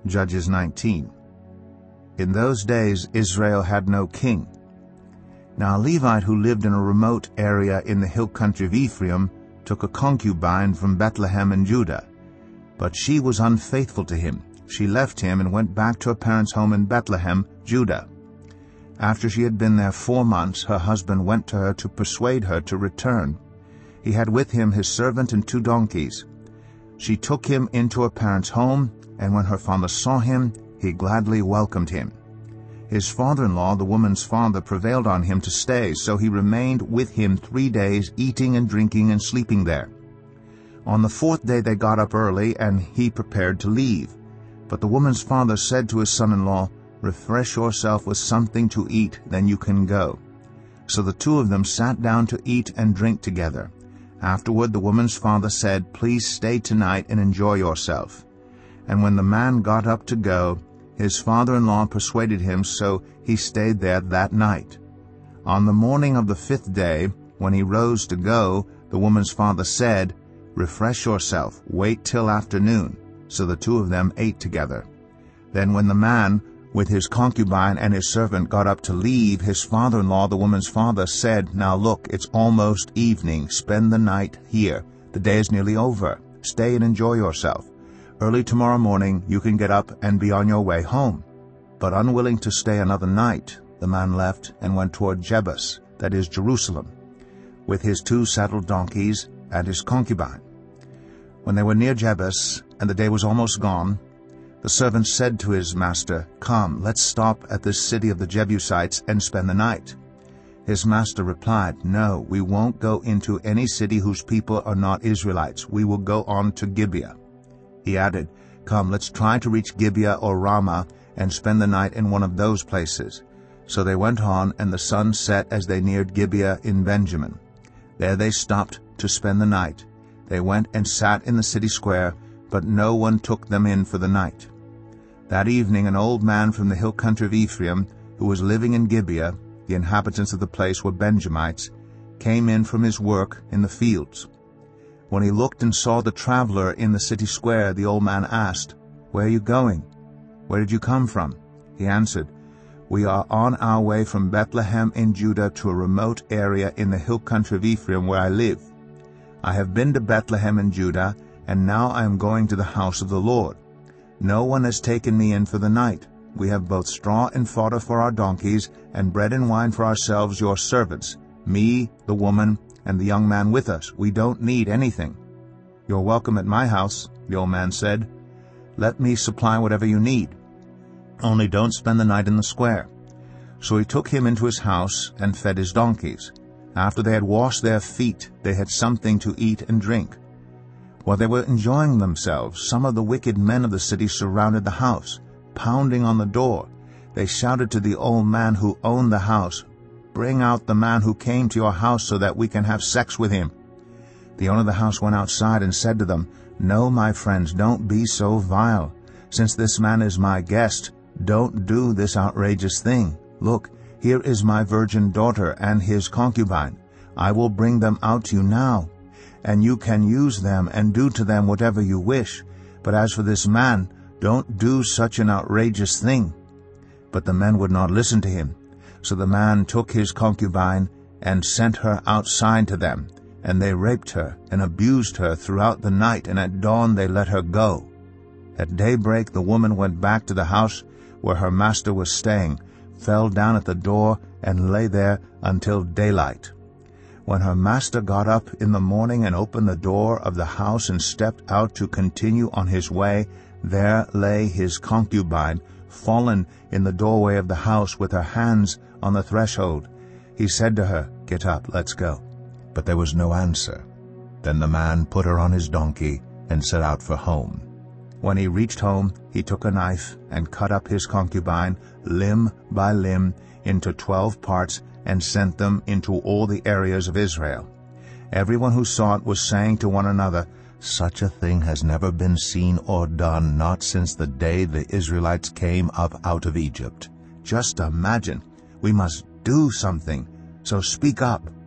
Judges 19. In those days Israel had no king. Now a Levite who lived in a remote area in the hill country of Ephraim took a concubine from Bethlehem in Judah. But she was unfaithful to him. She left him and went back to her parents' home in Bethlehem, Judah. After she had been there 4 months, her husband went to her to persuade her to return. He had with him his servant and 2 donkeys. She took him into her parents' home, and when her father saw him, he gladly welcomed him. His father-in-law, the woman's father, prevailed on him to stay, so he remained with him 3 days, eating and drinking and sleeping there. On the 4th day they got up early, and he prepared to leave. But the woman's father said to his son-in-law, "Refresh yourself with something to eat, then you can go." So the 2 of them sat down to eat and drink together. Afterward the woman's father said, "Please stay tonight and enjoy yourself." And when the man got up to go, his father-in-law persuaded him, so he stayed there that night. On the morning of the 5th day, when he rose to go, the woman's father said, "Refresh yourself, wait till afternoon." So the 2 of them ate together. Then when the man, with his concubine and his servant, got up to leave, his father-in-law, the woman's father, said, "Now look, it's almost evening. Spend the night here. The day is nearly over. Stay and enjoy yourself. Early tomorrow morning you can get up and be on your way home." But unwilling to stay another night, the man left and went toward Jebus, that is Jerusalem, with his 2 saddled donkeys and his concubine. When they were near Jebus, and the day was almost gone, the servant said to his master, "Come, let's stop at this city of the Jebusites and spend the night." His master replied, "No, we won't go into any city whose people are not Israelites. We will go on to Gibeah." He added, "Come, let's try to reach Gibeah or Ramah and spend the night in one of those places." So they went on, and the sun set as they neared Gibeah in Benjamin. There they stopped to spend the night. They went and sat in the city square, but no one took them in for the night. That evening an old man from the hill country of Ephraim, who was living in Gibeah, the inhabitants of the place were Benjamites, came in from his work in the fields. When he looked and saw the traveler in the city square, the old man asked, "Where are you going? Where did you come from?" He answered, "We are on our way from Bethlehem in Judah to a remote area in the hill country of Ephraim where I live. I have been to Bethlehem in Judah, and now I am going to the house of the Lord. No one has taken me in for the night. We have both straw and fodder for our donkeys, and bread and wine for ourselves, your servants, me, the woman, and the young man with us. We don't need anything." "You're welcome at my house," the old man said. "Let me supply whatever you need. Only don't spend the night in the square." So he took him into his house and fed his donkeys. After they had washed their feet, they had something to eat and drink. While they were enjoying themselves, some of the wicked men of the city surrounded the house, pounding on the door. They shouted to the old man who owned the house, "Bring out the man who came to your house so that we can have sex with him." The owner of the house went outside and said to them, "No, my friends, don't be so vile. Since this man is my guest, don't do this outrageous thing. Look, here is my virgin daughter and his concubine. I will bring them out to you now, and you can use them and do to them whatever you wish. But as for this man, don't do such an outrageous thing." But the men would not listen to him. So the man took his concubine and sent her outside to them, and they raped her and abused her throughout the night, and at dawn they let her go. At daybreak the woman went back to the house where her master was staying, fell down at the door, and lay there until daylight. When her master got up in the morning and opened the door of the house and stepped out to continue on his way, there lay his concubine, fallen in the doorway of the house with her hands on the threshold. He said to her, "Get up, let's go." But there was no answer. Then the man put her on his donkey and set out for home. When he reached home, he took a knife and cut up his concubine, limb by limb, into 12 parts, and sent them into all the areas of Israel. Everyone who saw it was saying to one another, "Such a thing has never been seen or done, not since the day the Israelites came up out of Egypt." Just imagine. We must do something. So speak up.